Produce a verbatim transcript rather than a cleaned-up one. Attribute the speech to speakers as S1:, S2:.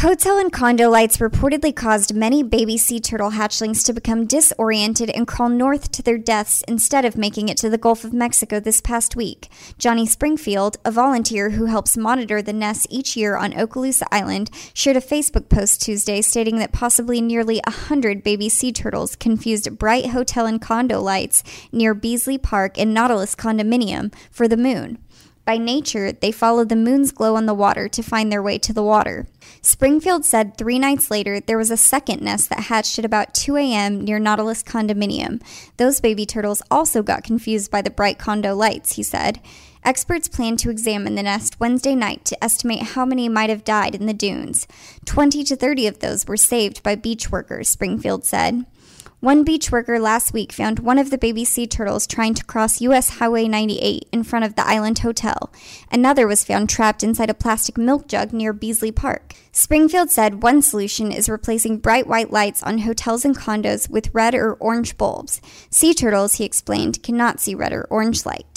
S1: Hotel and condo lights reportedly caused many baby sea turtle hatchlings to become disoriented and crawl north to their deaths instead of making it to the Gulf of Mexico this past week. Johnny Springfield, a volunteer who helps monitor the nests each year on Okaloosa Island, shared a Facebook post Tuesday stating that possibly nearly one hundred baby sea turtles confused bright hotel and condo lights near Beasley Park and Nautilus Condominium for the moon. By nature, they follow the moon's glow on the water to find their way to the water. Springfield said three nights later there was a second nest that hatched at about two a.m. near Nautilus Condominium. Those baby turtles also got confused by the bright condo lights, he said. Experts plan to examine the nest Wednesday night to estimate how many might have died in the dunes. twenty to thirty of those were saved by beach workers, Springfield said. One beach worker last week found one of the baby sea turtles trying to cross U S Highway ninety-eight in front of the Island Hotel. Another was found trapped inside a plastic milk jug near Beasley Park. Springfield said one solution is replacing bright white lights on hotels and condos with red or orange bulbs. Sea turtles, he explained, cannot see red or orange light.